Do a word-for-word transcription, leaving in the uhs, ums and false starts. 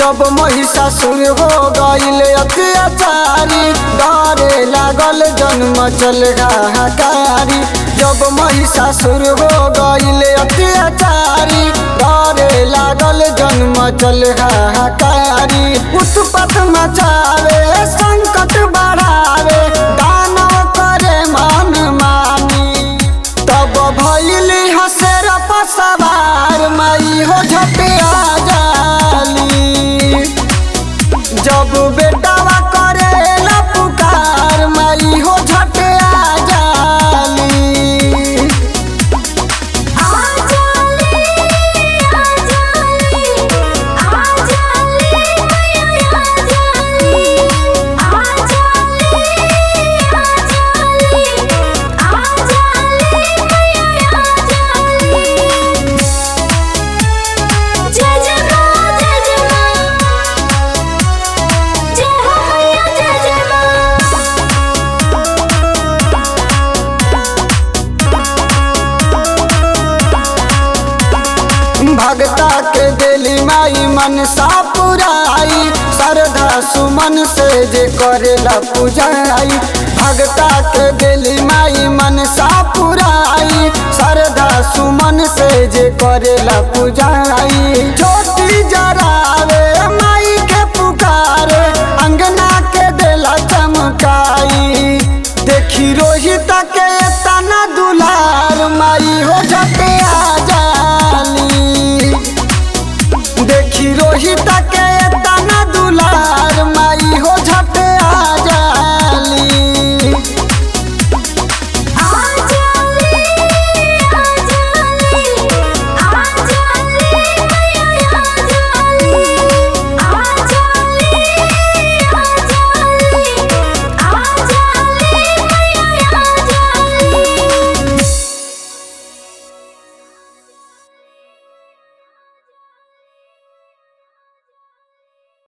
जब महिषासुर हो गइले अत्याचारी डरे लागल जन्म चल हाहाकारी। जब महिषासुर हो गइले अत्याचारी डरे लागल जन्म चल हाहाकारी। उत्पात मचावे संकट बढ़ावे दानव करे मन मानी। तब भइली हसेर पसवार माई हो झटिया जाली। जब बेटावा करेला पुकार माई हो झटिया जाली। भगता के दिली माई मनसा पुराई श्रद्धा सुमन से जे करेला पूजाई। भगता के दिली माई मनसा पुराई श्रद्धा सुमन से जे करेला पूजाई। ज्योति जरावे माई के पुकारे अंगना के देला चमकाई। देखी रोहित